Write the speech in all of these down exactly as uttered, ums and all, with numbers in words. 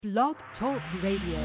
Blog Talk Radio.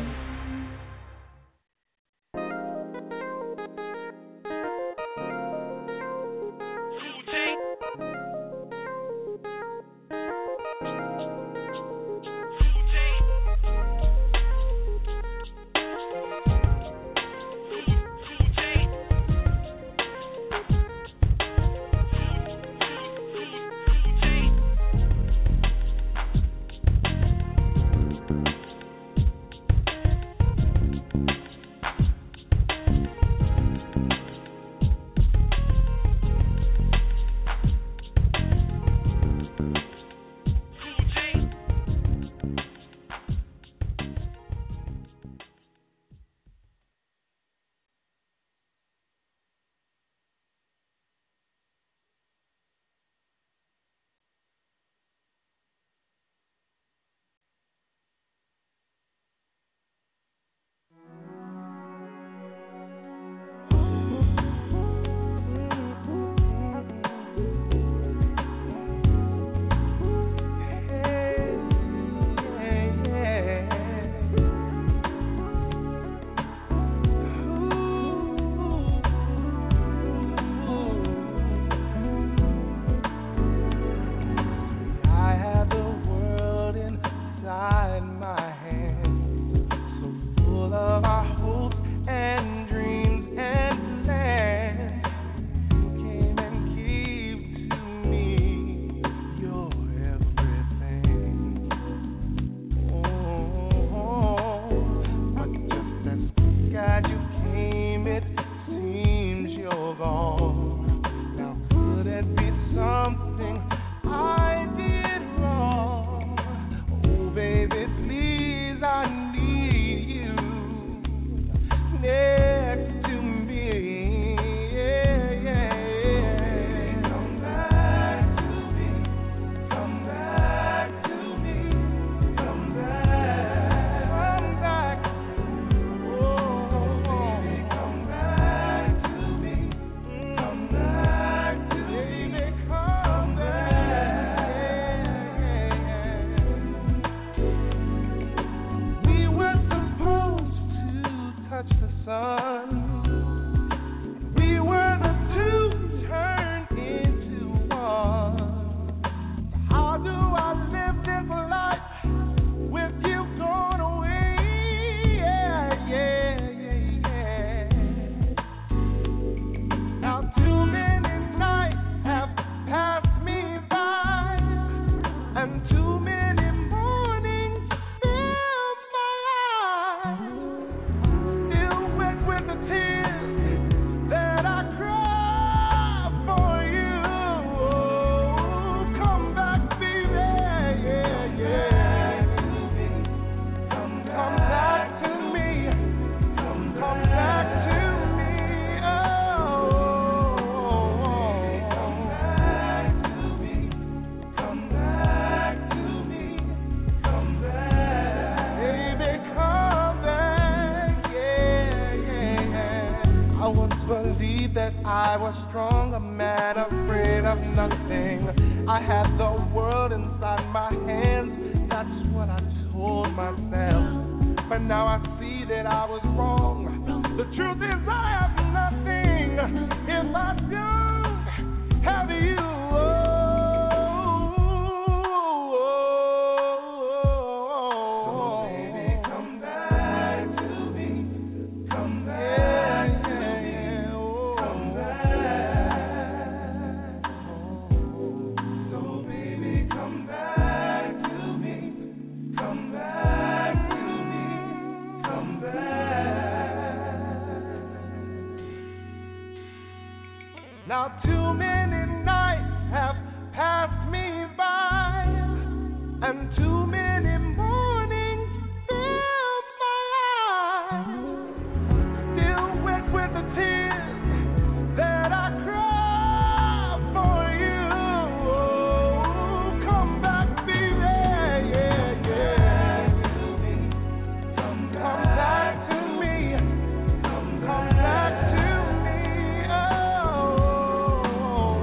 Come back to me, oh.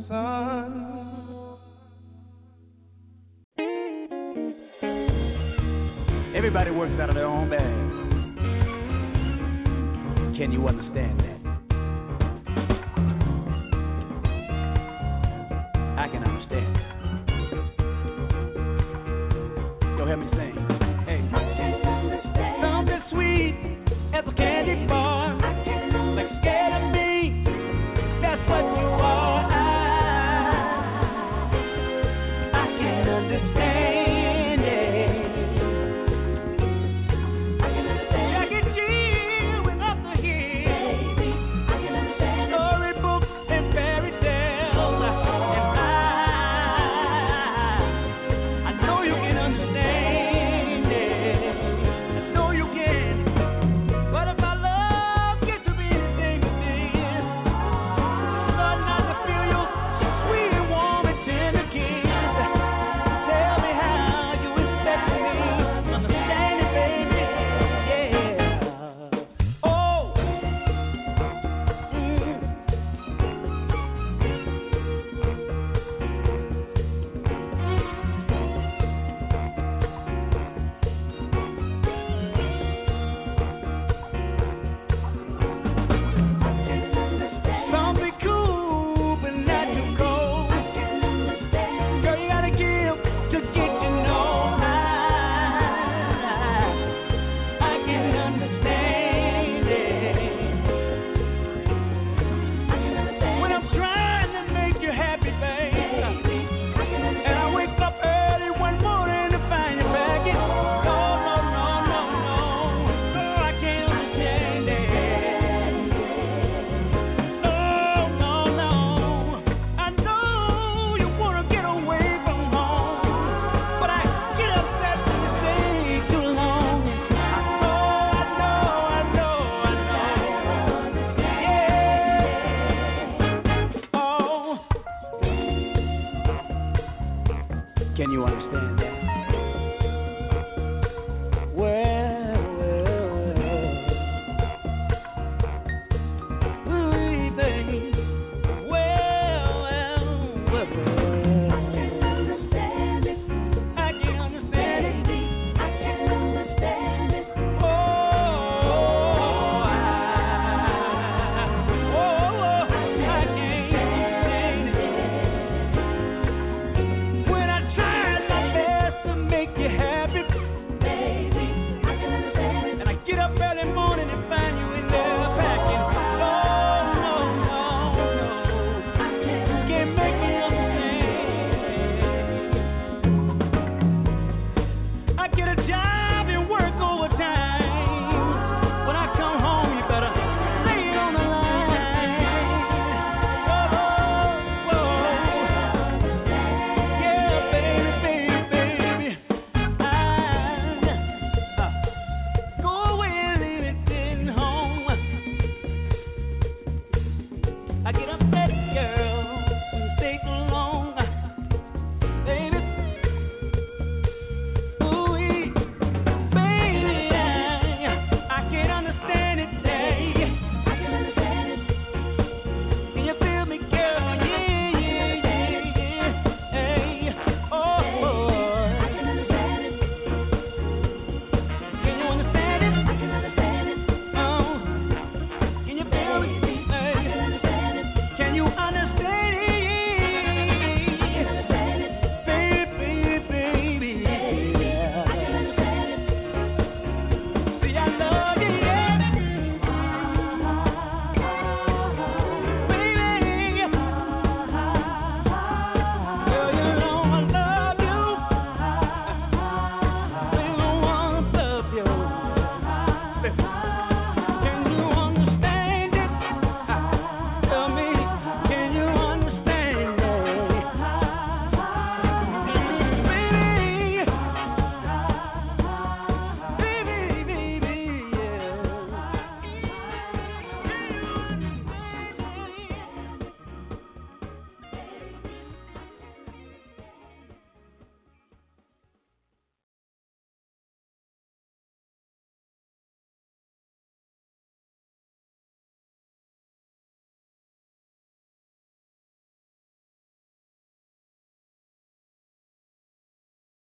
sun. Everybody works out of their own bag. Can you understand that? I can understand. Go help me sing. Hey. Something sweet as a candy bar. Like scared of me. That's what you are. I, I can understand it. I can understand. I can chill without the heat. Baby, I can understand. Storybooks and fairy tales. Oh, and I, I know you can understand it. I know you can. But if my love gets to be anything but this, start not to feel your sweet and warm and tender kiss. Tell me how you expect me to understand it, baby. Yeah. Oh. Mm. Something cool, but not too cold. Girl, you gotta give to get to know. I, I can understand it. When I'm trying to make you happy, babe, and I wake up early one morning to find you back in. No, no, no, no, no. No, I can't understand it. No, no, no. I know you wanna get away from home, but I get upset when you stay too long. I know, I know, I know, I know. Yeah. Oh. Can you understand that? Well, well, well. Ooh, baby. Well, well, well, well. I can understand it. I can understand it. I can understand it. Oh, I, oh, oh, I can understand it. When I tried my best to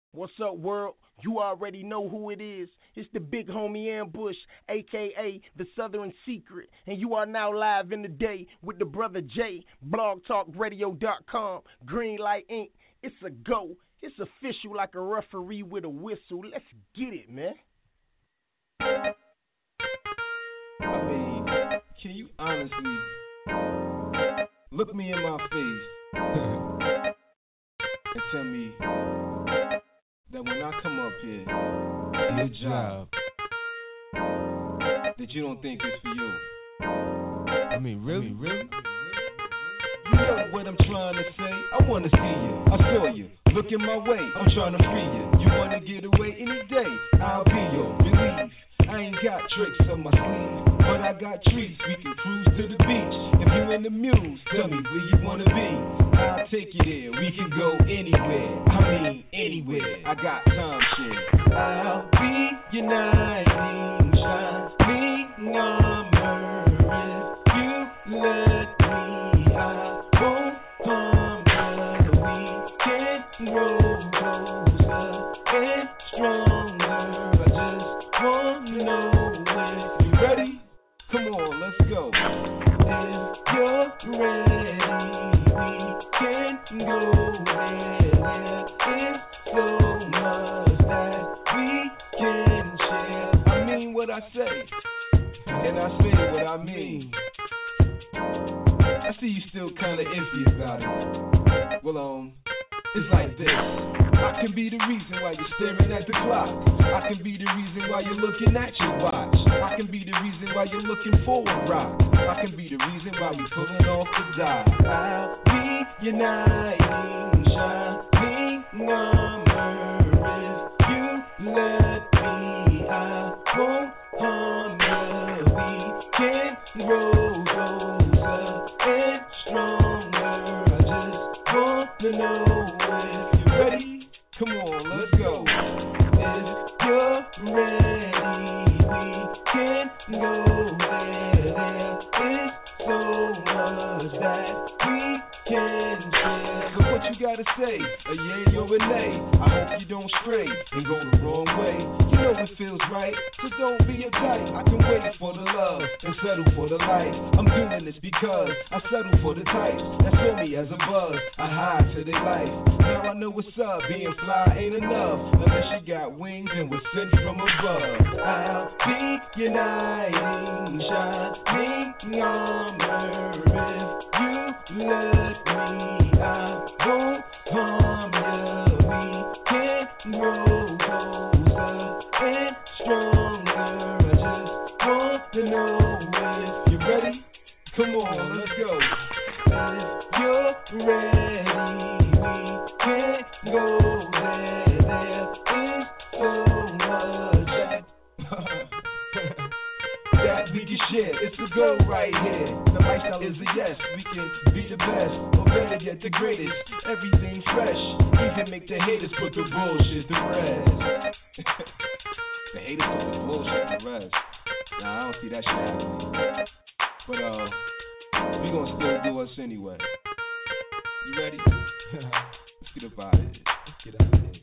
What's up, world? You already know who it is. It's the big homie Ambush, a k a the Southern Secret. And you are now live in the day with the brother Jay, blog talk radio dot com, Greenlight Incorporated. It's a go. It's official like a referee with a whistle. Let's get it, man. I mean, can you honestly look me in my face and tell me that when I come up here to your job, that you don't think it's for you? I mean, really? I mean, really? You know what I'm trying to say? I wanna see you, I saw you, looking my way, I'm trying to free you. You wanna get away any day, I'll be your relief. I ain't got tricks on my sleeve, but I got treats, we can cruise to the beach. If you in the muse, tell me where you wanna be, I'll take you there, we can go anywhere. I mean anywhere, I got time shit. I'll be your knight in shine, me on Murray. You let me, I won't harm you. We can grow closer and stronger. I just wanna know if you ready. Come on, let's go. If you're ready, we can go there. There is so much that we can share. I mean what I say, and I say what I mean. I see you still kinda iffy about it. Well, um, it's like this. I can be the reason why you're staring at the clock. I can be the reason why you're looking at your watch. I can be the reason why you're looking for a rock. I can be the reason why you're pulling off the dial. I'll be your knight in shining armor. If you let me, I won't harm you. We can grow closer and stronger. I just want to know if you're ready. Come on, let's go. If you're ready, we can go there. There is so much that we can share. So what you gotta say? A yay or a nay? I hope you don't stray and go the wrong way. You know it feels right, so don't be uptight. I can wait for the love and settle for the life. I'm doing this because I settle for the types that saw me as a buzz. I hide to their life. Now I know what's up. Being fly ain't enough unless you got wings and was sent from above. I'll be your knight in shining armor. If you let me, I won't harm you. We can grow closer and stronger. I just want to know if you're ready. Come on, let's go. If you're ready, we can go there. There is so much that, that we can share. It's a go right here. The lifestyle is a yes. We can be the best, or better yet, the greatest. Everything fresh. Even make the haters put the bullshit to rest. The haters put the bullshit to rest. Nah, I don't see that shit happening. But uh, we gonna still do us anyway. You ready? Let's get up out of here. Let's get out of here.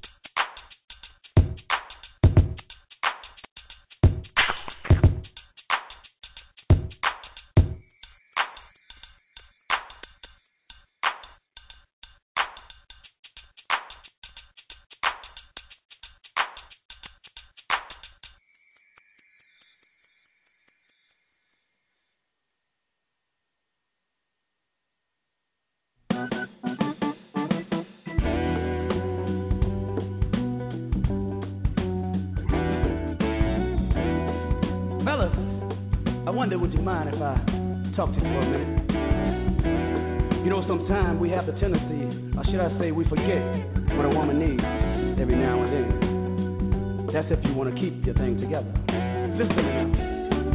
Would you mind if I talk to you for a minute? You know, sometimes we have the tendency, or should I say we forget what a woman needs every now and then. That's if you want to keep your thing together. Listen to me.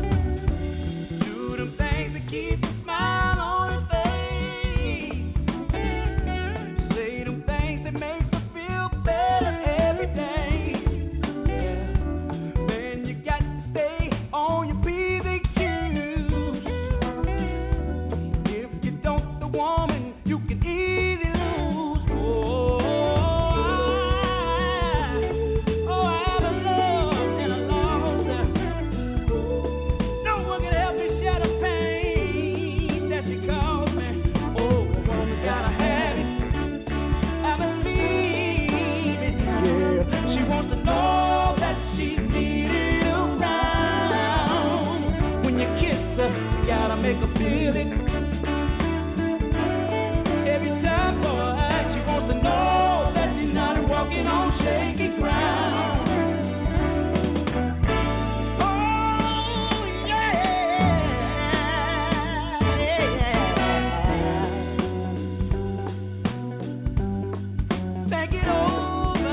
Do them things that keep a smile on your face. Say them things that make you feel better every day. Yeah. Man, you got to stay on your P's and Q's. If you don't, the woman you can easily lose. Oh, Make it over.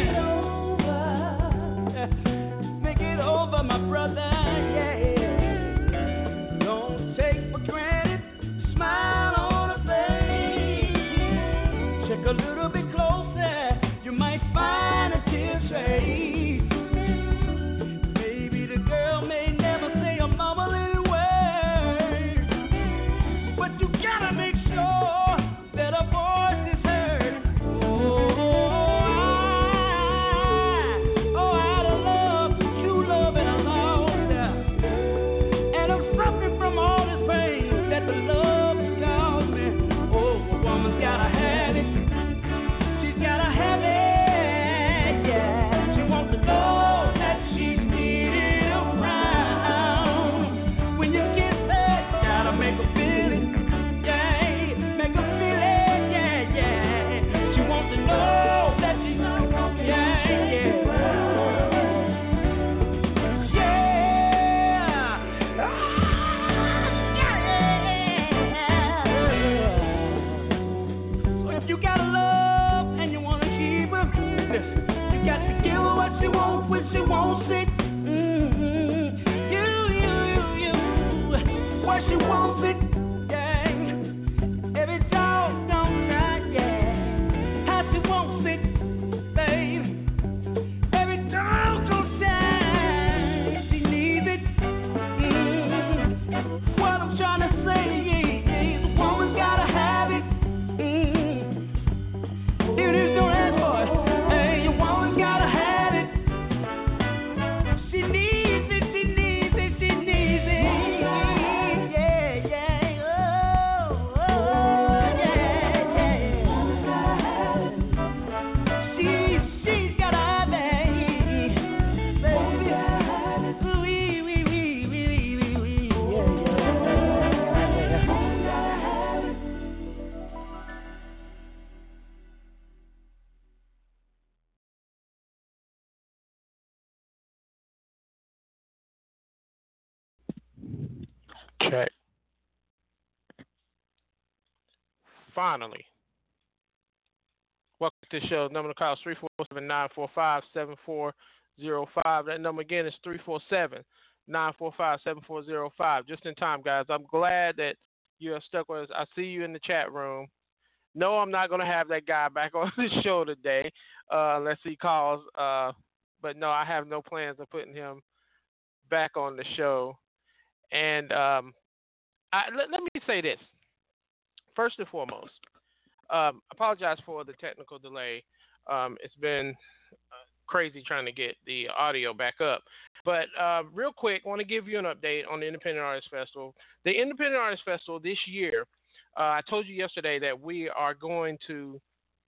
Make it over, my brother. Yeah. Don't take for granted. Smile on a face. Check a little bit closer. You might find a tear trace. Maybe the girl may never say a mumbling word, but you gotta make sure that her voice is heard. Oh, I, oh, out of love, true love, and I lost her. And I'm suffering from all this pain that the love has caused me. Oh, a woman's gotta have it. She's gotta have it, yeah. She wants to know that she's needed around. When you kiss her, you gotta make her feel it, yeah. Make her feel it, yeah, yeah. She wants to know that she's, yeah, yeah. Yeah. Ah, yeah. So if you got love and you wanna keep her, listen, you got to give her what she wants when she wants it. Mm-hmm. You, you, you, you, what she wants it, yeah. Every dog don't cry, yeah. How she wants it, babe. Every dog don't shine, she needs it. Mm-hmm. What I'm trying to say is, the woman's gotta have it. Mm-hmm. Even if you don't ask for it, hey, your woman's gotta have it. She needs it, she needs it, she needs it. Yeah, yeah, oh, oh, yeah, yeah. She, she's gotta have it, baby. Wee, wee, wee, wee, wee, wee, yeah, yeah. Check. Finally. Welcome to the show. Number to call is three four seven, nine four five, seven four zero five. That number again is three four seven, nine four five, seven four zero five. Just in time, guys. I'm glad that you have stuck with us. I see you in the chat room. No, I'm not going to have that guy back on the show today uh, unless he calls. Uh, but no, I have no plans of putting him back on the show. And um, I, let, let me say this. First and foremost, um, apologize for the technical delay. Um, it's been uh, crazy trying to get the audio back up. But uh, real quick, I want to give you an update on the Independent Artist Festival. The Independent Artist Festival this year, uh, I told you yesterday that we are going to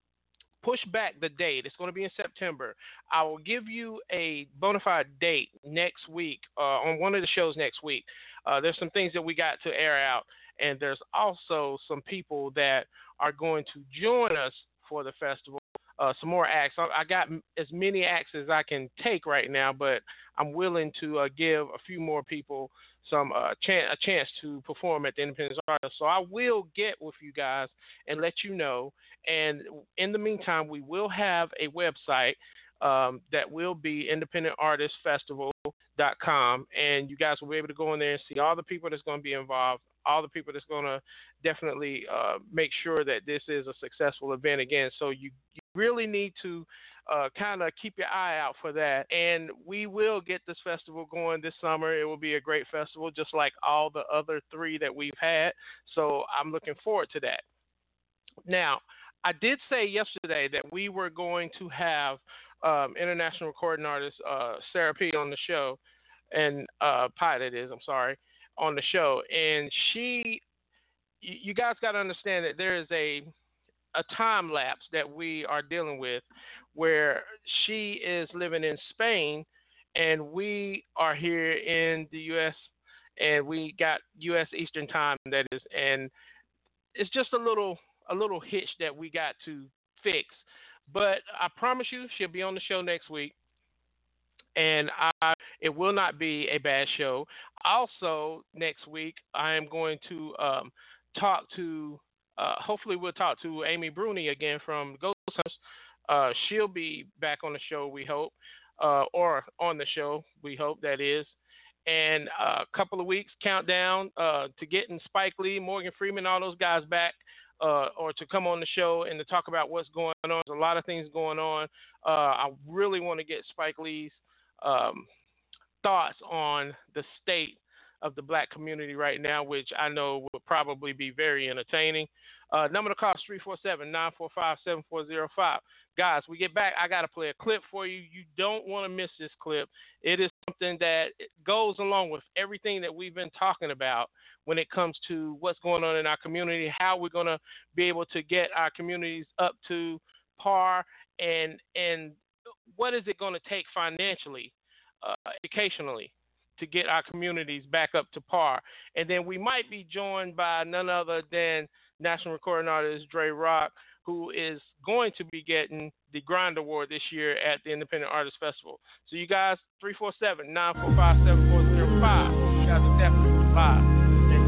push back the date. It's going to be in September. I will give you a bona fide date next week uh, on one of the shows next week. Uh, there's some things that we got to air out, and there's also some people that are going to join us for the festival. Uh, some more acts. I, I got as many acts as I can take right now, but I'm willing to uh, give a few more people some uh, chan- a chance to perform at the Independence Artist. So I will get with you guys and let you know. And in the meantime, we will have a website um, that will be independent artist festival dot com, and you guys will be able to go in there and see all the people that's going to be involved, all the people that's going to definitely uh, make sure that this is a successful event again. So you, you really need to uh, kind of keep your eye out for that. And we will get this festival going this summer. It will be a great festival, just like all the other three that we've had. So I'm looking forward to that. Now, I did say yesterday that we were going to have um, international recording artist uh, Sarah P. on the show, and uh, Pi that is, I'm sorry, on the show. And she, you guys got to understand that there is a a time lapse that we are dealing with where she is living in Spain and we are here in the U S and we got U S Eastern time, that is, and it's just a little a little hitch that we got to fix. But I promise you she'll be on the show next week, and I, it will not be a bad show. Also, next week I am going to um, talk to Uh, hopefully we'll talk to Amy Bruni again from Ghost Hunters Uh, she'll be back on the show, we hope, uh, or on the show, we hope, that is. And uh, a couple of weeks countdown uh, to getting Spike Lee, Morgan Freeman, all those guys back, uh, or to come on the show and to talk about what's going on. There's a lot of things going on. Uh, I really want to get Spike Lee's um, thoughts on the state of the black community right now, which I know will probably be very entertaining. Uh, number to call is three four seven, nine four five, seven four zero five. Guys, we get back. I got to play a clip for you. You don't want to miss this clip. It is something that goes along with everything that we've been talking about when it comes to what's going on in our community, how we're going to be able to get our communities up to par, and and what is it going to take financially, uh, educationally, to get our communities back up to par. And then we might be joined by none other than national recording artist Dre Rock, who is going to be getting the Grind Award this year at the Independent Artist Festival. So you guys, three four seven, nine four five, seven four zero five. You guys are definitely live.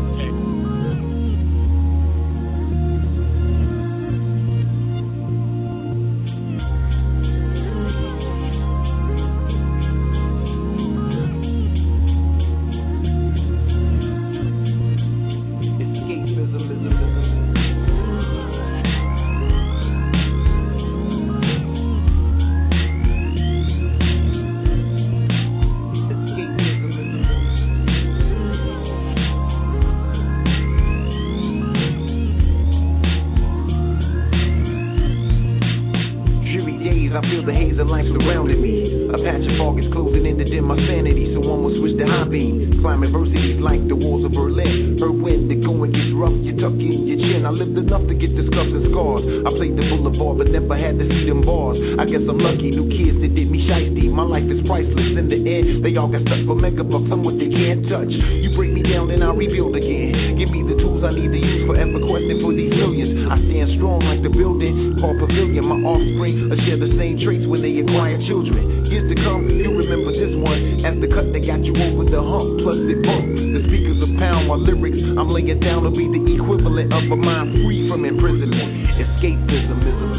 I guess I'm lucky, new kids that did me shiesty. My life is priceless in the end. They all got stuck for megabucks, I'm what they can't touch. You break me down and I'll rebuild again. Give me the tools I need to use for EverQuest for these millions. I stand strong like the building called Pavilion. My offspring will share the same traits when they acquire children. Years to come, you remember this one as the cut that got you over the hump. Plus it bump. The speakers a pound while lyrics I'm laying down will be the equivalent of a mind free from imprisonment. Escapism is a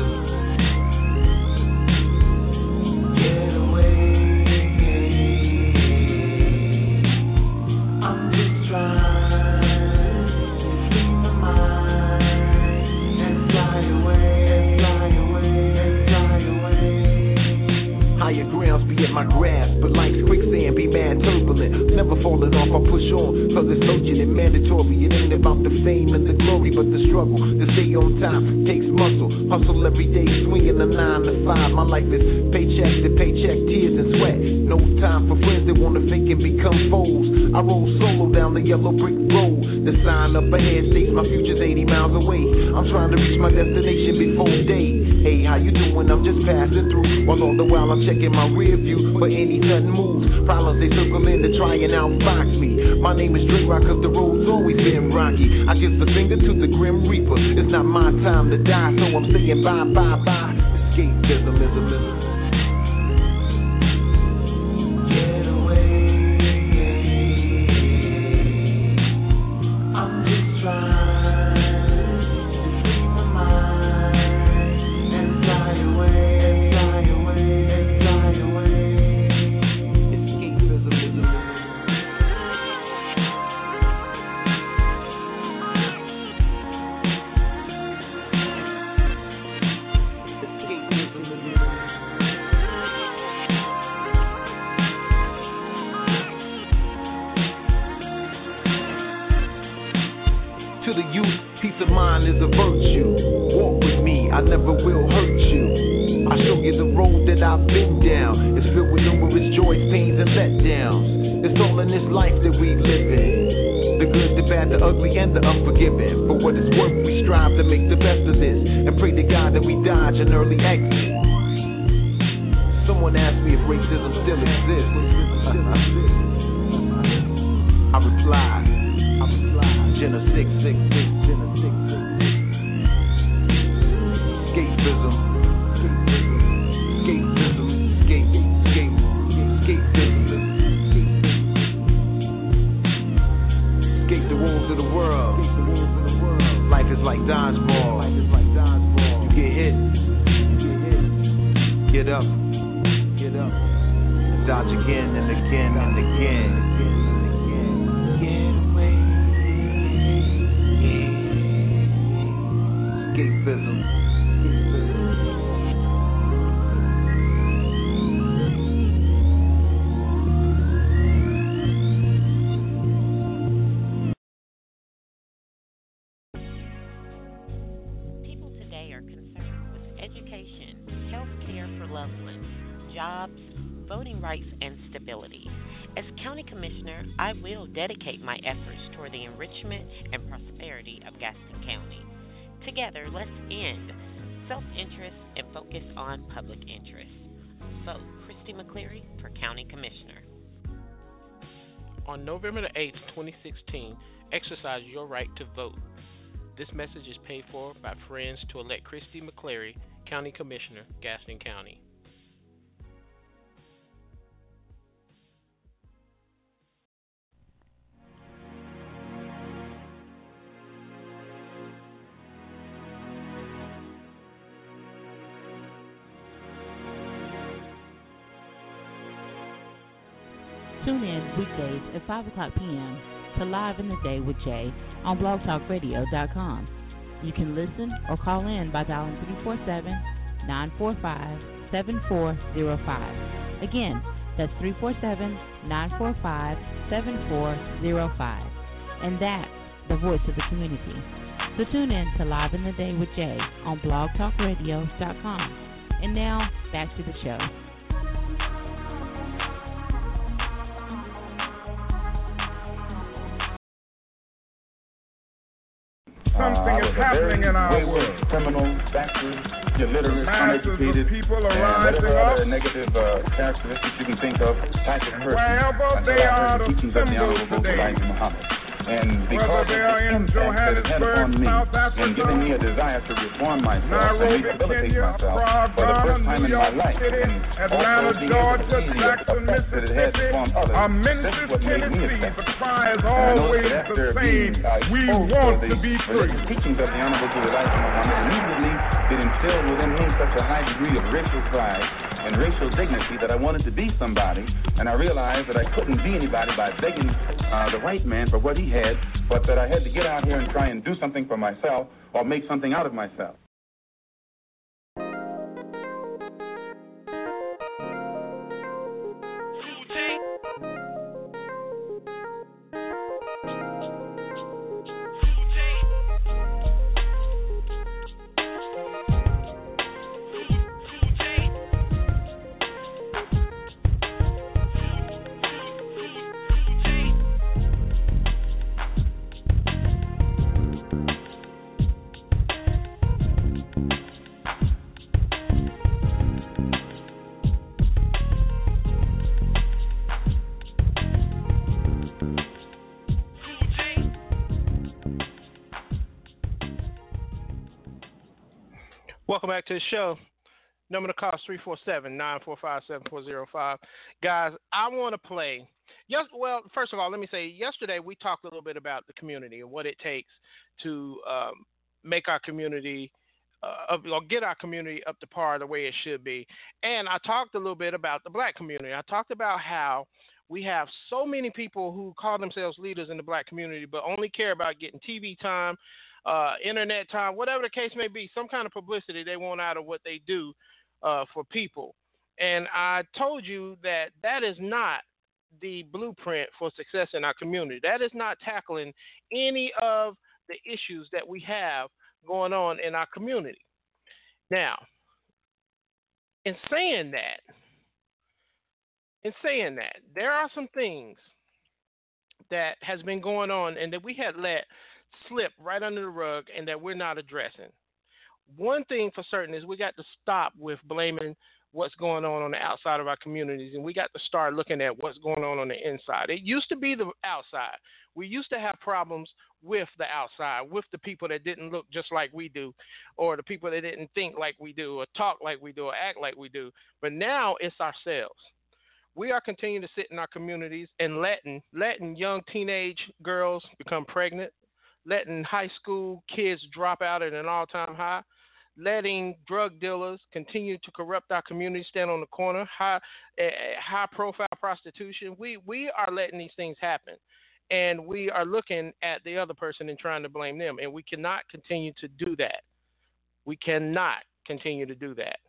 my grasp, but life's quicksand be mad turbulent. Never falling off, I push on, cause it's urgent and mandatory. It ain't about the fame and the glory, but the struggle to stay on top takes muscle. Hustle every day, swinging a nine to five. My life is paycheck to paycheck, tears and sweat. No time for friends that wanna fake and become foes. I roll solo down the yellow brick road. The sign up ahead states my future's eighty miles away. I'm trying to reach my destination before day. Hey, how you doing? I'm just passing through. While all the while I'm checking my rear view for any sudden moves. Problems they circle in to try and outfox me. My name is Dre Rock, cause the road's always been rocky. I give the finger to the Grim Reaper. It's not my time to die, so I'm saying bye, bye, bye. Escapism is a myth. An early exit. Someone asked me if racism still exists. I replied, I replied, Jenna six six six, Jenna six six. Escapism, escapism, escape, escape, escapism. Escape the wolves of the world. Life is like dodgeball. You get hit. up, get up, dodge again and again and again. Get away, escapism. Voting rights and stability. As County Commissioner, I will dedicate my efforts toward the enrichment and prosperity of Gaston County. Together, let's end self-interest and focus on public interest. Vote Christy McCleary for County Commissioner. On November the eighth, twenty sixteen, exercise your right to vote. This message is paid for by Friends to elect Christy McCleary, County Commissioner, Gaston County. Tune in weekdays at five o'clock p.m. to Live in the Day with Jay on blog talk radio dot com. You can listen or call in by dialing three four seven, nine four five, seven four zero five. Again, that's three four seven, nine four five, seven four zero five. And that's the voice of the community. So tune in to Live in the Day with Jay on blog talk radio dot com. And now, back to the show. Something uh, is happening in our world. Criminal, backward, illiterate, uneducated, people are and rising whatever up. other negative uh, characteristics you can think of, type of person. Wherever they are, the teachings of the Honorable today. Elijah Muhammad. And because Whether they of are the in impact that it had upon me, South Africa, and giving me a desire to reform myself Nairobi, and rehabilitate Kenya, myself Prague, for the first time New in York my life, City, and Atlanta, also being able to Georgia, see the Jackson, effects that it has Mississippi, upon others, or this Memphis, is what made me Tennessee. effective. The cry is And I know always that after the being same. uh, We exposed want to to be the free. religious teachings of the Honorable Elijah Muhammad, immediately it instilled within me such a high degree of racial pride and racial dignity that I wanted to be somebody, and I realized that I couldn't be anybody by begging uh, the white man for what he had, but that I had to get out here and try and do something for myself or make something out of myself. Welcome back to the show. Number to call is three four seven, nine four five, seven four zero five. Guys, I want to play. Yes, well, first of all, let me say, yesterday we talked a little bit about the community and what it takes to um, make our community, uh, or get our community up to par the way it should be. And I talked a little bit about the black community. I talked about how we have so many people who call themselves leaders in the black community but only care about getting T V time, Uh, internet time, whatever the case may be, some kind of publicity they want out of what they do uh, for people. And I told you that that is not the blueprint for success in our community. That is not tackling any of the issues that we have going on in our community. Now, in saying that, in saying that, there are some things that has been going on and that we had let slip right under the rug and that we're not addressing. One thing for certain is we got to stop with blaming what's going on on the outside of our communities, and we got to start looking at what's going on on the inside. It used to be the outside. We used to have problems with the outside, with the people that didn't look just like we do, or the people that didn't think like we do, or talk like we do, or act like we do. But now it's ourselves. We are continuing to sit in our communities and letting letting young teenage girls become pregnant, letting high school kids drop out at an all-time high, letting drug dealers continue to corrupt our community, stand on the corner, high, uh, high-profile prostitution. We we are letting these things happen, and we are looking at the other person and trying to blame them, and we cannot continue to do that. We cannot continue to do that.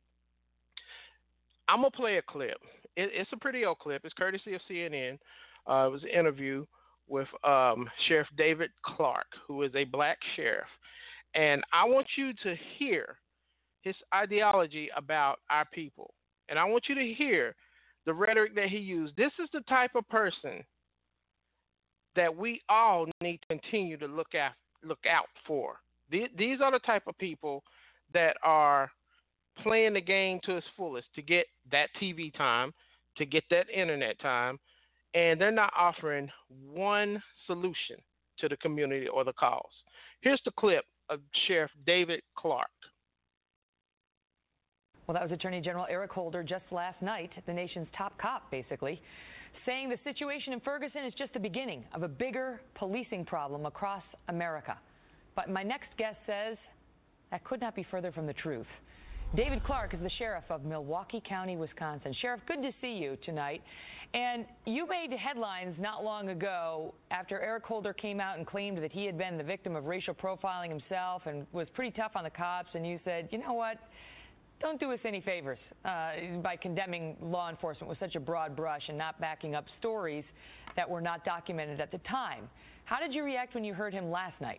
I'm going to play a clip. It, it's a pretty old clip. It's courtesy of C N N. Uh, it was an interview with um, Sheriff David Clarke, who is a black sheriff. And I want you to hear his ideology about our people. And I want you to hear the rhetoric that he used. This is the type of person that we all need to continue to look at, look out for. These are the type of people that are playing the game to its fullest to get that T V time, to get that internet time, and they're not offering one solution to the community or the cause. Here's the clip of Sheriff David Clarke. Well, that was Attorney General Eric Holder just last night, the nation's top cop, basically, saying the situation in Ferguson is just the beginning of a bigger policing problem across America. But my next guest says that could not be further from the truth. David Clarke is the sheriff of Milwaukee County, Wisconsin. Sheriff, good to see you tonight. And you made headlines not long ago after Eric Holder came out and claimed that he had been the victim of racial profiling himself and was pretty tough on the cops. And you said, you know what, don't do us any favors uh, by condemning law enforcement with such a broad brush and not backing up stories that were not documented at the time. How did you react when you heard him last night?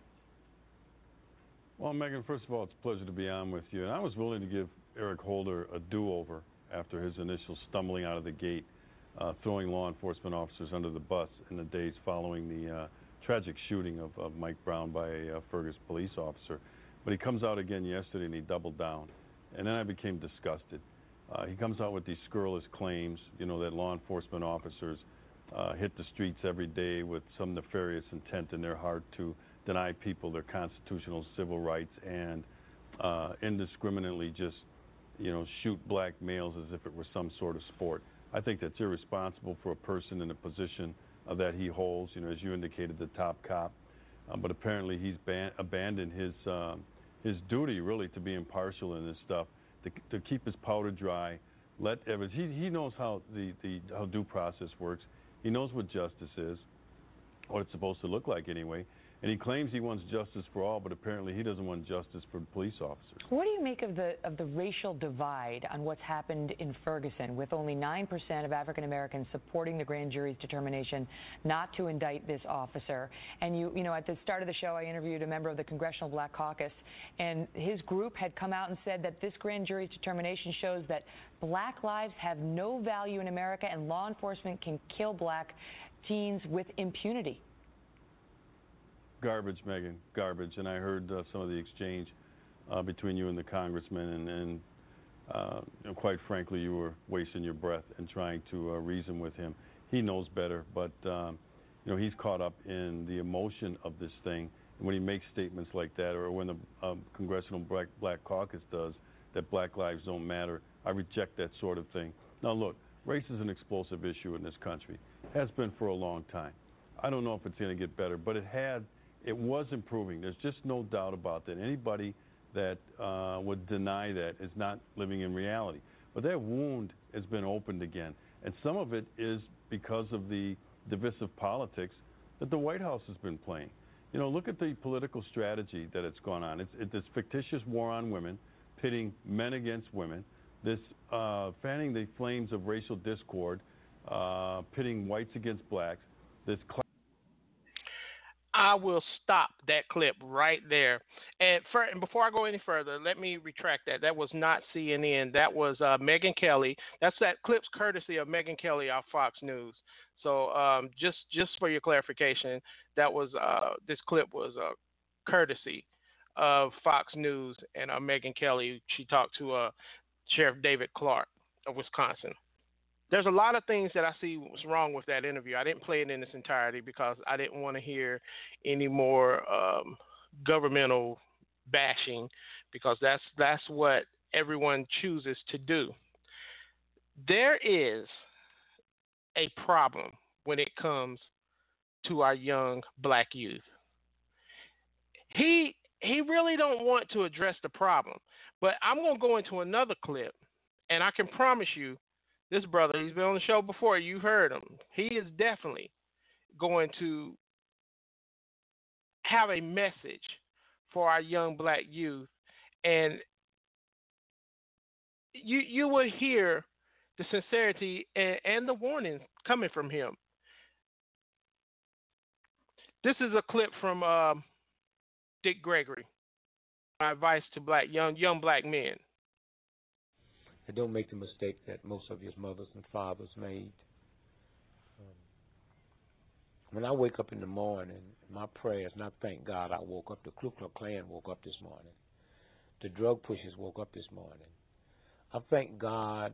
Well, Megan, first of all, it's a pleasure to be on with you. And I was willing to give Eric Holder a do-over after his initial stumbling out of the gate, uh, throwing law enforcement officers under the bus in the days following the uh, tragic shooting of, of Mike Brown by a uh, Fergus police officer. But he comes out again yesterday and he doubled down. And then I became disgusted. Uh, he comes out with these scurrilous claims, you know, that law enforcement officers uh, hit the streets every day with some nefarious intent in their heart to deny people their constitutional civil rights and uh, indiscriminately just, you know, shoot black males as if it were some sort of sport. I think that's irresponsible for a person in a position uh, that he holds, you know, as you indicated, the top cop. Uh, but apparently he's ban- abandoned his uh, his duty, really, to be impartial in this stuff, to, to keep his powder dry. Let evidence. He he knows how the, the how due process works. He knows what justice is, what it's supposed to look like anyway. And he claims he wants justice for all, but apparently he doesn't want justice for police officers. What do you make of the of the racial divide on what's happened in Ferguson, with only nine percent of African Americans supporting the grand jury's determination not to indict this officer? And you, you know, at the start of the show, I interviewed a member of the Congressional Black Caucus, and his group had come out and said that this grand jury's determination shows that black lives have no value in America, and law enforcement can kill black teens with impunity. Garbage, Megan, garbage. And I heard uh, some of the exchange uh, between you and the congressman, and, and uh, you know, quite frankly, you were wasting your breath in trying to uh, reason with him. He knows better, but um, you know, he's caught up in the emotion of this thing. And when he makes statements like that, or when the um, Congressional Black, Black Caucus does, that black lives don't matter, I reject that sort of thing. Now, look, race is an explosive issue in this country. Has been for a long time. I don't know if it's going to get better, but it had. It was improving. There's just no doubt about that. Anybody that uh, would deny that is not living in reality. But that wound has been opened again. And some of it is because of the divisive politics that the White House has been playing. You know, look at the political strategy that it's gone on. It's, it's this fictitious war on women, pitting men against women, this uh, fanning the flames of racial discord, uh, pitting whites against blacks, this I will stop that clip right there. And, for, and before I go any further, let me retract that. That was not C N N. That was uh, Megyn Kelly. That's that clip's courtesy of Megyn Kelly off Fox News. So um, just just for your clarification, that was uh, this clip was uh, courtesy of Fox News and uh, Megyn Kelly. She talked to uh, Sheriff David Clarke of Wisconsin. There's a lot of things that I see was wrong with that interview. I didn't play it in its entirety because I didn't want to hear any more um, governmental bashing, because that's that's what everyone chooses to do. There is a problem when it comes to our young black youth. He he really don't want to address the problem. But I'm going to go into another clip, and I can promise you, this brother, he's been on the show before. You've heard him. He is definitely going to have a message for our young black youth, and you you will hear the sincerity and, and the warning coming from him. This is a clip from uh, Dick Gregory. My advice to black young young black men. And don't make the mistake that most of your mothers and fathers made. Um, when I wake up in the morning, my prayers, and I thank God I woke up, the Ku Klux Klan woke up this morning. The drug pushers woke up this morning. I thank God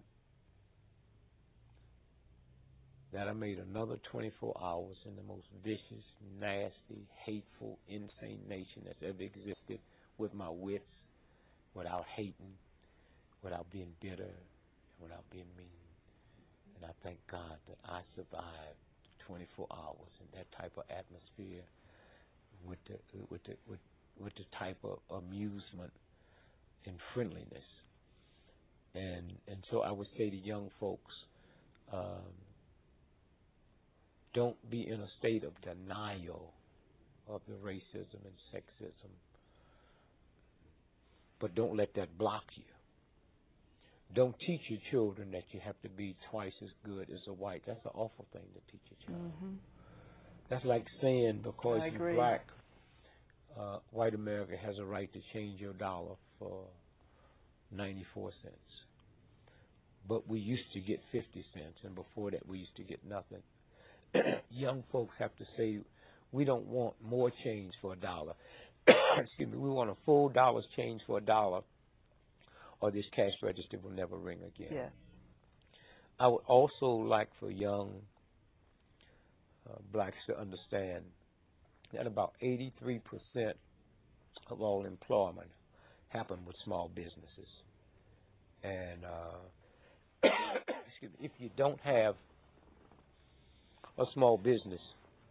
that I made another twenty-four hours in the most vicious, nasty, hateful, insane nation that's ever existed with my wits, without hating, without being bitter, without being mean. And I thank God that I survived twenty-four hours in that type of atmosphere with the with the with, with the type of amusement and friendliness. And and so I would say to young folks, um, don't be in a state of denial of the racism and sexism, but don't let that block you. Don't teach your children that you have to be twice as good as a white. That's an awful thing to teach your child. Mm-hmm. That's like saying because I you're agree. black, uh, white America has a right to change your dollar for ninety-four cents. But we used to get fifty cents, and before that we used to get nothing. Young folks have to say, we don't want more change for a dollar. Excuse me, we want a full dollar's change for a dollar, or this cash register will never ring again. Yes. I would also like for young uh, blacks to understand that about eighty-three percent of all employment happen with small businesses. And uh, excuse me, if you don't have a small business,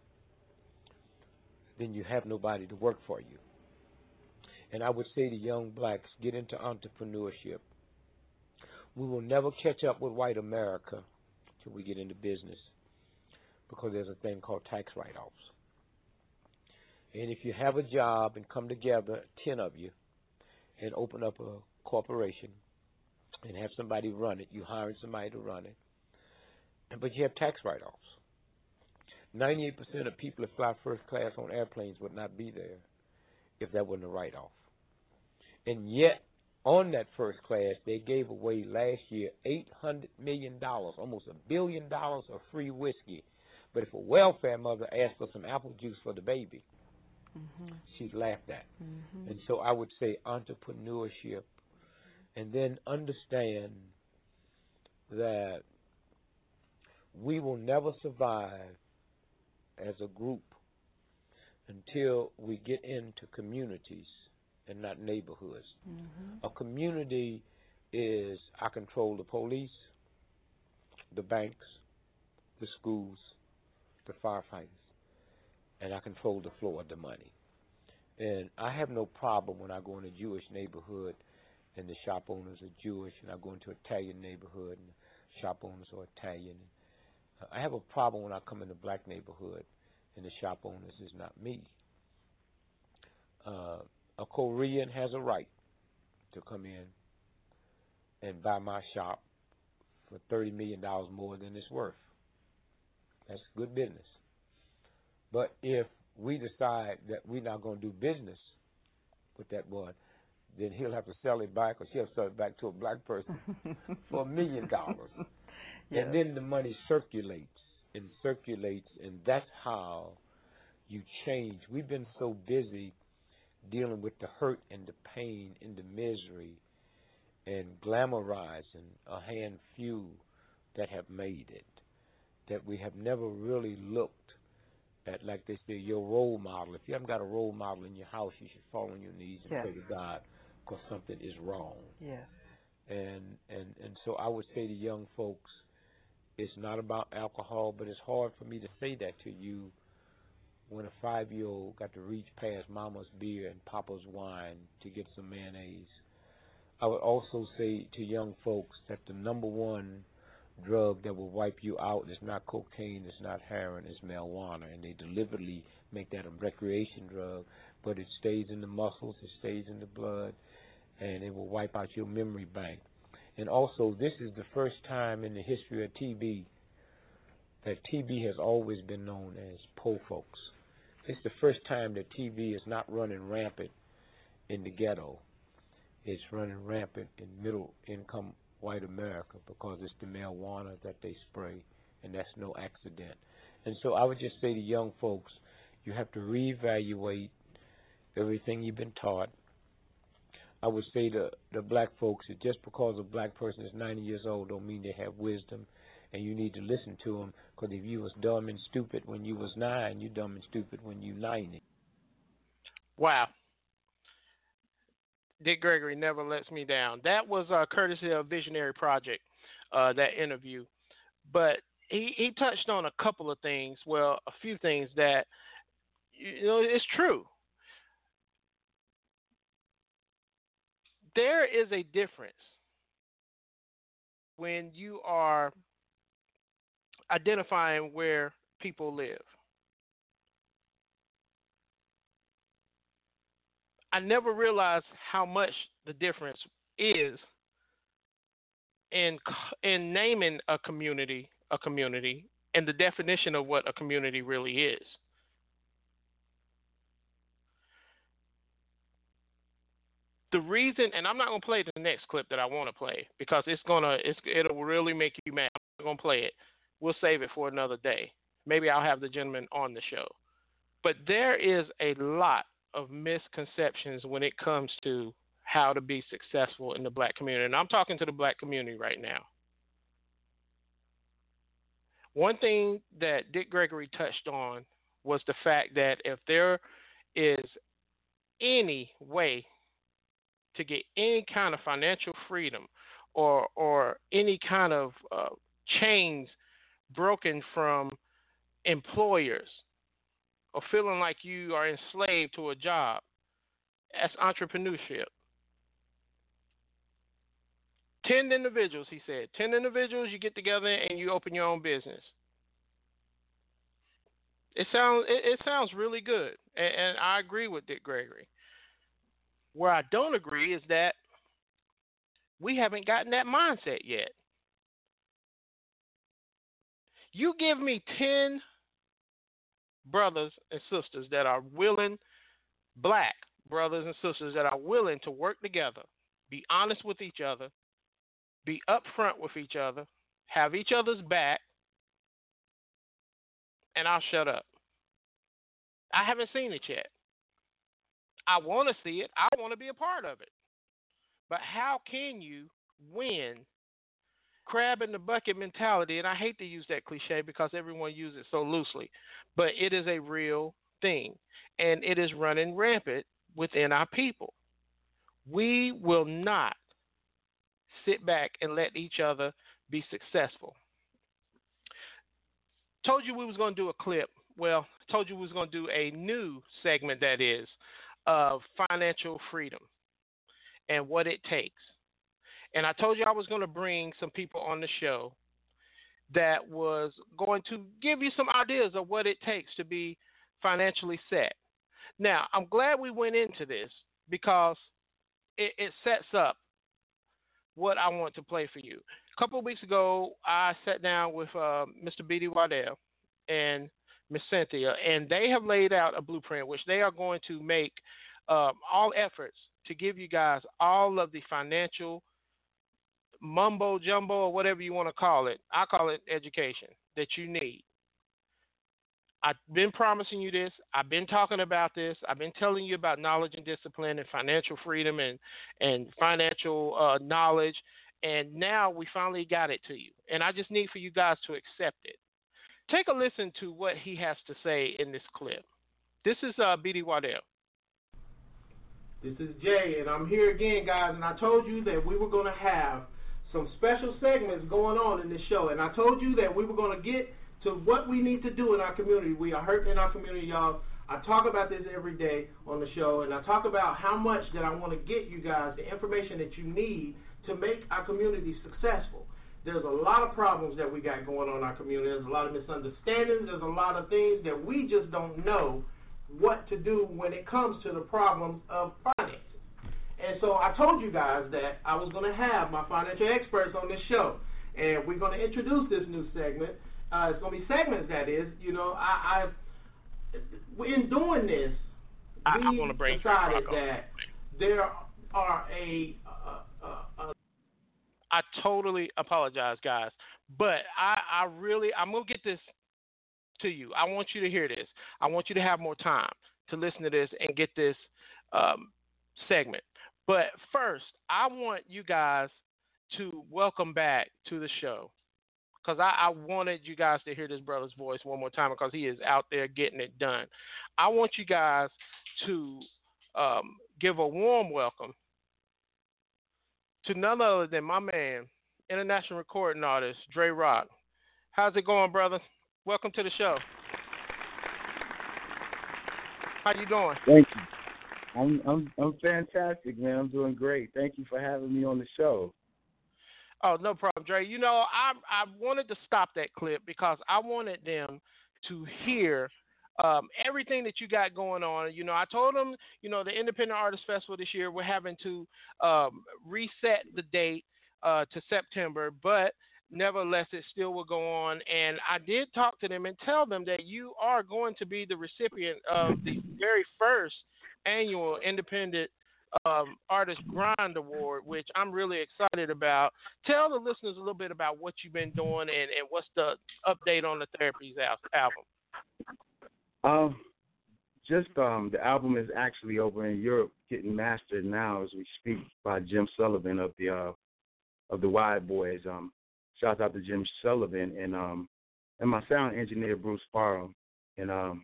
then you have nobody to work for you. And I would say to young blacks, get into entrepreneurship. We will never catch up with white America till we get into business, because there's a thing called tax write-offs. And if you have a job and come together, ten of you, and open up a corporation and have somebody run it, you hiring somebody to run it, but you have tax write-offs. ninety-eight percent of people that fly first class on airplanes would not be there if that wasn't a write-off. And yet, on that first class, they gave away last year eight hundred million dollars, almost a billion dollars of free whiskey. But if a welfare mother asked for some apple juice for the baby, mm-hmm. she's laughed at. Mm-hmm. And so I would say entrepreneurship, and then understand that we will never survive as a group until we get into communities and not neighborhoods. Mm-hmm. A community is, I control the police, the banks, the schools, the firefighters, and I control the flow of the money. And I have no problem when I go in a Jewish neighborhood and the shop owners are Jewish, and I go into an Italian neighborhood and the shop owners are Italian. I have a problem when I come in a black neighborhood and the shop owners is not me. Uh, a Korean has a right to come in and buy my shop for thirty million dollars more than it's worth. That's good business. But if we decide that we're not going to do business with that boy, then he'll have to sell it back, or she'll sell it back to a black person for a million dollars. Yes. And then the money circulates and circulates, and that's how you change. We've been so busy dealing with the hurt and the pain and the misery and glamorizing a hand few that have made it, that we have never really looked at, like they say, your role model. If you haven't got a role model in your house, you should fall on your knees and yes. pray to God, because something is wrong. Yes. And, and, and so I would say to young folks, it's not about alcohol, but it's hard for me to say that to you when a five-year-old got to reach past mama's beer and papa's wine to get some mayonnaise. I would also say to young folks that the number one drug that will wipe you out is not cocaine, it's not heroin, it's marijuana, and they deliberately make that a recreation drug, but it stays in the muscles, it stays in the blood, and it will wipe out your memory bank. And also, this is the first time in the history of T B that T B has always been known as poor folks. It's the first time that T B is not running rampant in the ghetto. It's running rampant in middle-income white America because it's the marijuana that they spray, and that's no accident. And so I would just say to young folks, you have to reevaluate everything you've been taught. I would say to the black folks that just because a black person is ninety years old don't mean they have wisdom, and you need to listen to them, because if you was dumb and stupid when you was nine, you dumb and stupid when you ninety. Wow. Dick Gregory never lets me down. That was uh, courtesy of Visionary Project, uh, that interview. But he, he touched on a couple of things, well, a few things that, you know, it's true. There is a difference when you are identifying where people live. I never realized how much the difference is in in naming a community a community and the definition of what a community really is. The reason, and I'm not going to play the next clip that I want to play because it's gonna it's it'll really make you mad. I'm not going to play it. We'll save it for another day. Maybe I'll have the gentleman on the show. But there is a lot of misconceptions when it comes to how to be successful in the black community. And I'm talking to the black community right now. One thing that Dick Gregory touched on was the fact that if there is any way to get any kind of financial freedom or or any kind of uh, chains broken from employers or feeling like you are enslaved to a job, that's entrepreneurship. Ten individuals, he said. Ten individuals, you get together and you open your own business. It sounds it, it sounds really good, and, and I agree with Dick Gregory. Where I don't agree is that we haven't gotten that mindset yet. You give me ten brothers and sisters that are willing, black brothers and sisters that are willing to work together, be honest with each other, be upfront with each other, have each other's back, and I'll shut up. I haven't seen it yet. I want to see it. I want to be a part of it. But how can you win crab in the bucket mentality? And I hate to use that cliche because everyone uses it so loosely, but it is a real thing, and it is running rampant within our people. We will not sit back and let each other be successful. Told you we was going to do a clip. Well, told you we was going to do a new segment, that is, of financial freedom and what it takes. And I told you I was going to bring some people on the show that was going to give you some ideas of what it takes to be financially set. Now, I'm glad we went into this because it, it sets up what I want to play for you. A couple of weeks ago, I sat down with uh, Mister B D Waddell and Miss Cynthia, and they have laid out a blueprint which they are going to make um, all efforts to give you guys all of the financial mumbo jumbo or whatever you want to call it. I call it education that you need. I've been promising you this. I've been talking about this. I've been telling you about knowledge and discipline and financial freedom and, and financial uh, knowledge. And now we finally got it to you. And I just need for you guys to accept it. Take a listen to what he has to say in this clip. This is uh, B D Waddell. This is Jay, and I'm here again, guys. And I told you that we were going to have some special segments going on in this show. And I told you that we were going to get to what we need to do in our community. We are hurting in our community, y'all. I talk about this every day on the show, and I talk about how much that I want to get you guys the information that you need to make our community successful. There's a lot of problems that we got going on in our community. There's a lot of misunderstandings. There's a lot of things that we just don't know what to do when it comes to the problems of finances. And so I told you guys that I was going to have my financial experts on this show, and we're going to introduce this new segment. Uh, it's going to be segments, that is. You know, I, I in doing this, I, we I bring decided that there are a, a, a, a I totally apologize, guys, but I, I really, I'm going to get this to you. I want you to hear this. I want you to have more time to listen to this and get this um, segment. But first, I want you guys to welcome back to the show, because I, I wanted you guys to hear this brother's voice one more time, because he is out there getting it done. I want you guys to um, give a warm welcome to none other than my man, international recording artist, Dre Rock. How's it going, brother? Welcome to the show. How you doing? Thank you. I'm I'm I'm fantastic, man. I'm doing great. Thank you for having me on the show. Oh, no problem, Dre. You know, I I wanted to stop that clip because I wanted them to hear um, everything that you got going on. You know, I told them, you know, the Independent Artist Festival this year, we're having to um, reset the date uh, to September, but nevertheless, it still will go on. And I did talk to them and tell them that you are going to be the recipient of the very first annual Independent um, Artist Grind Award, which I'm really excited about. Tell the listeners a little bit about what you've been doing and, and what's the update on the Therapies album. Um, just um, the album is actually over in Europe, getting mastered now as we speak by Jim Sullivan of the uh, of the Wide Boys. Um, shout out to Jim Sullivan and um, and my sound engineer Bruce Parham and um,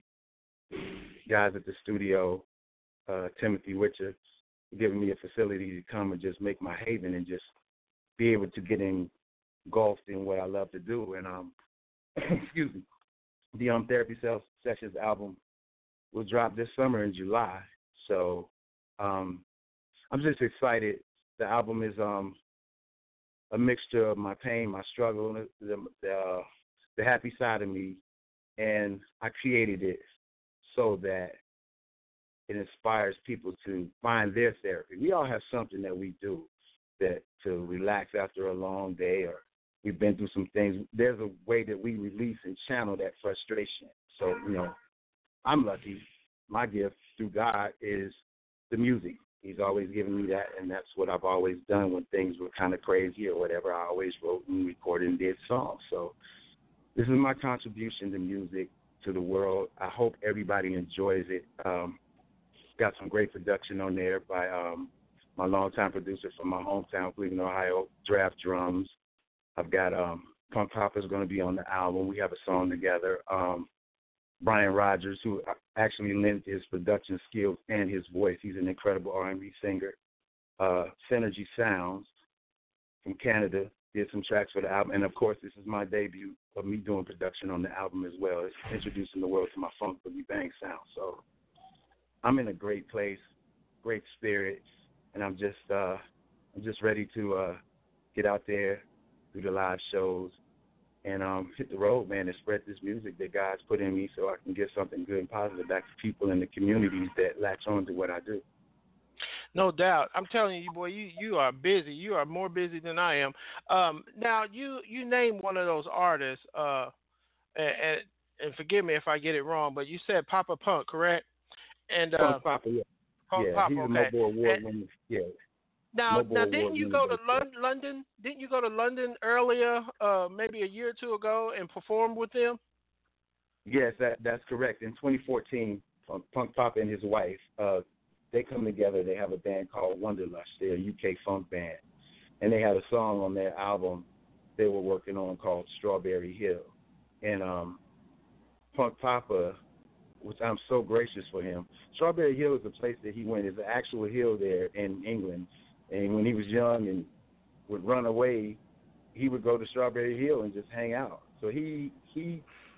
guys at the studio. Uh, Timothy Witcher, giving me a facility to come and just make my haven and just be able to get engulfed in what I love to do. And um, excuse me, the um Therapy Sessions album will drop this summer in July. So um, I'm just excited. The album is um a mixture of my pain, my struggle, the the, uh, the happy side of me, and I created it so that it inspires people to find their therapy. We all have something that we do that to relax after a long day, or we've been through some things. There's a way that we release and channel that frustration. So, you know, I'm lucky. My gift through God is the music. He's always given me that, and that's what I've always done when things were kind of crazy or whatever. I always wrote and recorded and did songs. So this is my contribution to music, to the world. I hope everybody enjoys it. Um, Got some great production on there by um, my longtime producer from my hometown, Cleveland, Ohio, Draft Drums. I've got um, Punk Papa's going to be on the album. We have a song together. Um, Brian Rogers, who actually lent his production skills and his voice. He's an incredible R and B singer. Uh, Synergy Sounds from Canada did some tracks for the album. And, of course, this is my debut of me doing production on the album as well. It's introducing the world to my funk boogie bang sound. So I'm in a great place, great spirit, and I'm just uh, I'm just ready to uh, get out there, do the live shows, and um, hit the road, man, and spread this music that God's put in me so I can get something good and positive back to people in the communities that latch on to what I do. No doubt. I'm telling you, boy, you, you are busy. You are more busy than I am. Um, now, you, you named one of those artists, uh, and, and forgive me if I get it wrong, but you said Papa Punk, correct? And uh, Punk Papa, yeah. Punk yeah, Papa, he's a okay. Mobile Award winner. Yeah. Now, Mobile now, didn't you go to London, London? Didn't you go to London earlier, uh, maybe a year or two ago, and perform with them? Yes, that that's correct. In twenty fourteen, Punk Papa and his wife, uh, they come together. They have a band called Wonderlust. They're a U K funk band, and they had a song on their album they were working on called Strawberry Hill. And um, Punk Papa, which I'm so gracious for him. Strawberry Hill is a place that he went. There's an actual hill there in England. And when he was young and would run away, he would go to Strawberry Hill and just hang out. So he he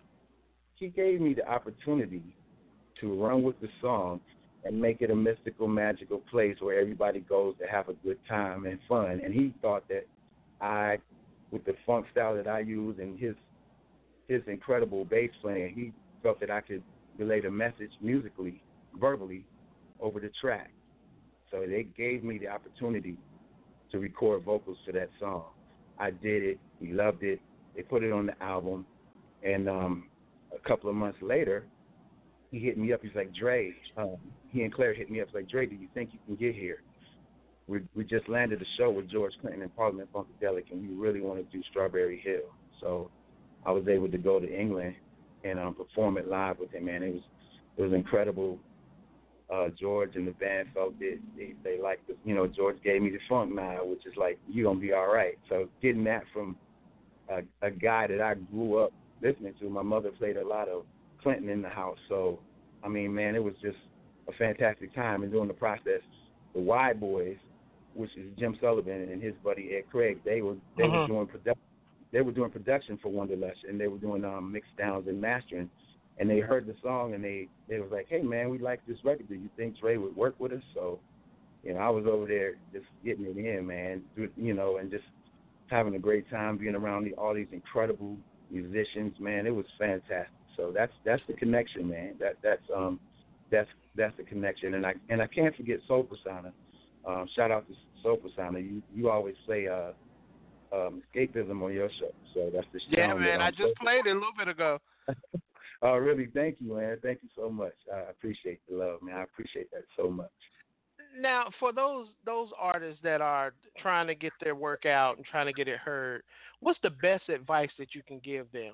he gave me the opportunity to run with the song and make it a mystical, magical place where everybody goes to have a good time and fun. And he thought that I, with the funk style that I use and his his incredible bass playing, he felt that I could relate a message musically, verbally, over the track. So they gave me the opportunity to record vocals to that song. I did it. He loved it. They put it on the album. And um, a couple of months later, he hit me up. He's like, Dre, um, he and Claire hit me up. He's like, Dre, do you think you can get here? We we just landed a show with George Clinton and Parliament Funkadelic, and we really want to do Strawberry Hill. So I was able to go to England and um, perform it live with him, man. It was it was incredible. Uh, George and the band felt it. They, they liked it. You know, George gave me the funk now, which is like, you're going to be all right. So getting that from a, a guy that I grew up listening to, my mother played a lot of Clinton in the house. So, I mean, man, it was just a fantastic time. And during the process, the Y Boys, which is Jim Sullivan and his buddy Ed Craig, they were they uh-huh. were doing production. They were doing production for Wonderlush, and they were doing um, mix downs and mastering. And they heard the song, and they, they was like, hey, man, we like this record. Do you think Dre would work with us? So, you know, I was over there just getting it in, man, you know, and just having a great time being around the, all these incredible musicians, man. It was fantastic. So that's that's the connection, man. That that's um that's that's the connection. And I and I can't forget Soul Persona. Um, shout out to Soul Persona. You you always play uh, um, escapism on your show. So that's the show. Yeah, man. I just played it a little bit ago. Oh, really? Thank you, man. Thank you so much. I appreciate the love, man. I appreciate that so much. Now, for those those artists that are trying to get their work out and trying to get it heard, what's the best advice that you can give them?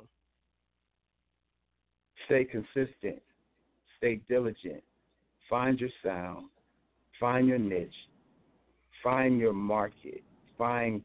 Stay consistent. Stay diligent. Find your sound. Find your niche. Find your market. Find,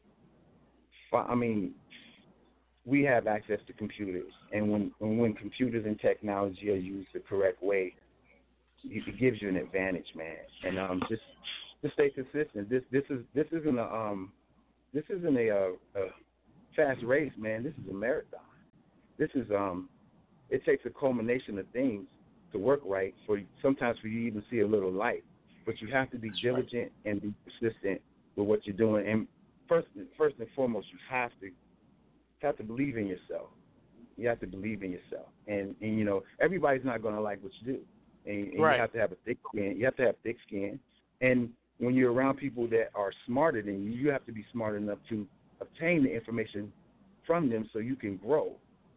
I mean, we have access to computers, and when, when computers and technology are used the correct way, it gives you an advantage, man. And um, just just stay consistent. This this is this isn't a um this isn't a, a, a fast race, man. This is a marathon. This is um it takes a culmination of things to work right for sometimes for you even see a little light, but you have to be diligent and be persistent with what you're doing. And first first and foremost, you have to. You have to believe in yourself. You have to believe in yourself. And, and you know, everybody's not going to like what you do. And, and right. you have to have a thick skin. You have to have thick skin. And when you're around people that are smarter than you, you have to be smart enough to obtain the information from them so you can grow.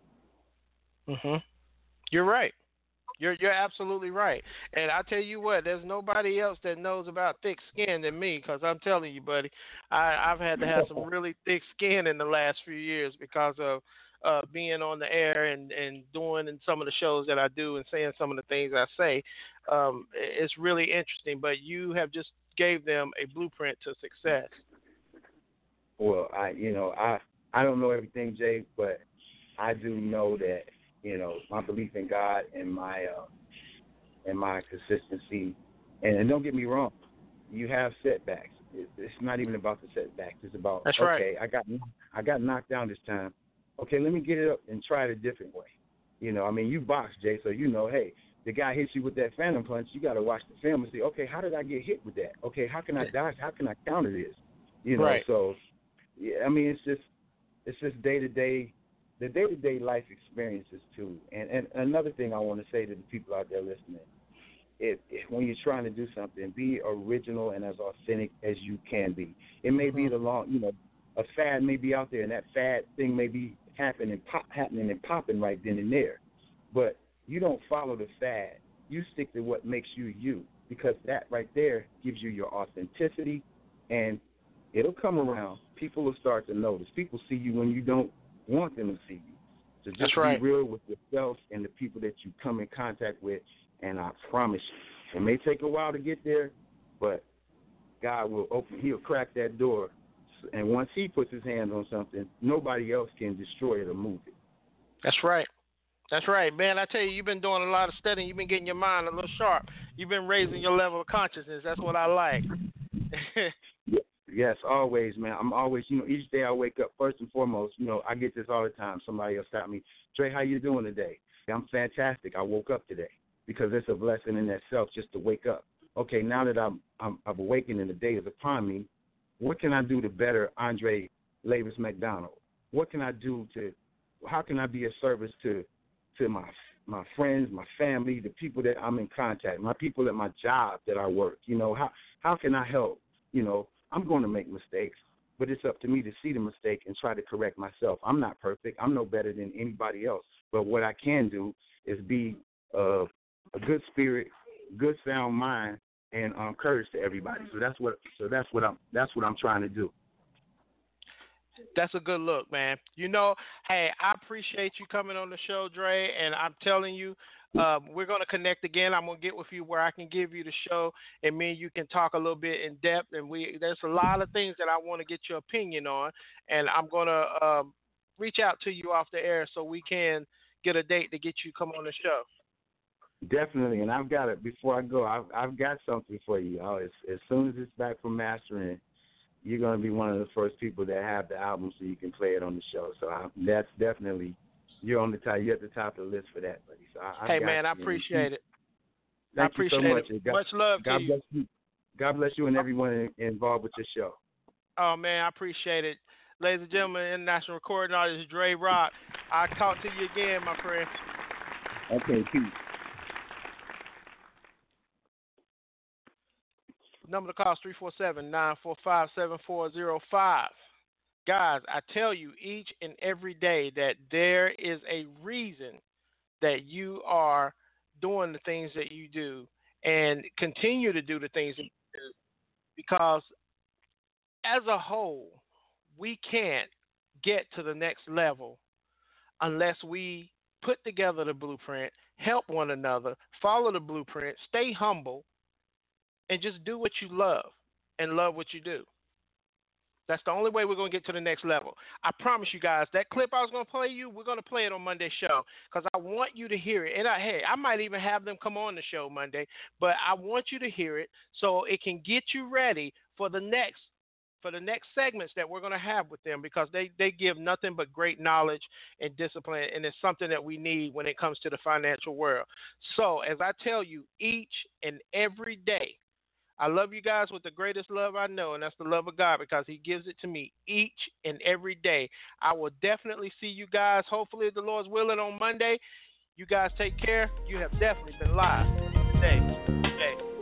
Mhm. You're right. You're you're absolutely right. And I tell you what, there's nobody else that knows about thick skin than me, because I'm telling you, buddy, I, I've had to have some really thick skin in the last few years because of uh, being on the air and, and doing in some of the shows that I do and saying some of the things I say. Um, it's really interesting, but you have just gave them a blueprint to success. Well, I you know, I, I don't know everything, Jay, but I do know that, you know, my belief in God and my uh, and my consistency. And, and don't get me wrong, you have setbacks. It, it's not even about the setbacks. It's about, That's okay, right. I got I got knocked down this time. Okay, let me get it up and try it a different way. You know, I mean, you box, Jay, so you know, hey, the guy hits you with that phantom punch. You got to watch the film and see, okay, how did I get hit with that? Okay, how can I dodge? How can I counter this? You know, right. so yeah, I mean, it's just it's just day to day. The day-to-day life experiences, too. And, and another thing I want to say to the people out there listening, if, if when you're trying to do something, be original and as authentic as you can be. It may be the long, you know, a fad may be out there, and that fad thing may be happening, pop, happening and popping right then and there. But you don't follow the fad. You stick to what makes you you, because that right there gives you your authenticity, and it'll come around. People will start to notice. People see you when you don't want them to see you. So just That's right. be real with yourself and the people that you come in contact with, and I promise you, it may take a while to get there, but God will open, he'll crack that door, and once he puts his hands on something, nobody else can destroy it or move it. That's right. That's right, man. I tell you, you've been doing a lot of studying. You've been getting your mind a little sharp. You've been raising your level of consciousness. That's what I like. Yes, always, man. I'm always, you know, each day I wake up, first and foremost, you know, I get this all the time. Somebody will stop me, Dre, how you doing today? I'm fantastic. I woke up today because it's a blessing in itself just to wake up. Okay, now that I'm, I'm I've awakened and the day is upon me, what can I do to better Andre Lavis McDonald? What can I do to, how can I be of service to to my my friends, my family, the people that I'm in contact, my people at my job that I work? You know, how how can I help? You know, I'm going to make mistakes, but it's up to me to see the mistake and try to correct myself. I'm not perfect. I'm no better than anybody else. But what I can do is be uh, a good spirit, good sound mind, and um, courage to everybody. So that's what. So that's what I'm. That's what I'm trying to do. That's a good look, man. You know, hey, I appreciate you coming on the show, Dre, and I'm telling you, uh, we're going to connect again. I'm going to get with you where I can give you the show, and me and you can talk a little bit in depth. And we there's a lot of things that I want to get your opinion on, and I'm going to um, reach out to you off the air so we can get a date to get you come on the show. Definitely, and I've got it. Before I go, I've, I've got something for you. Oh, as, as soon as it's back from mastering, you're going to be one of the first people that have the album so you can play it on the show. So I, that's definitely, you're on the top, you're at the top of the list for that, buddy. So I, hey, got man, you, I appreciate man. it. Thank I appreciate you so much. it. God, much love God to bless you. you. God bless you and everyone involved with your show. Oh, man, I appreciate it. Ladies and gentlemen, international recording artist Dre Rock. I'll talk to you again, my friend. Okay, peace. Number to call is three four seven, nine four five, seven four zero five. Guys, I tell you each and every day that there is a reason that you are doing the things that you do and continue to do the things that you do, because as a whole, we can't get to the next level unless we put together the blueprint, help one another, follow the blueprint, stay humble, and just do what you love and love what you do. That's the only way we're going to get to the next level. I promise you guys, that clip I was going to play you, we're going to play it on Monday's show because I want you to hear it. And I, hey, I might even have them come on the show Monday, but I want you to hear it so it can get you ready for the next for the next segments that we're going to have with them, because they, they give nothing but great knowledge and discipline, and it's something that we need when it comes to the financial world. So as I tell you each and every day, I love you guys with the greatest love I know, and that's the love of God, because he gives it to me each and every day. I will definitely see you guys, hopefully, if the Lord's willing, on Monday. You guys take care. You have definitely been live today. Okay.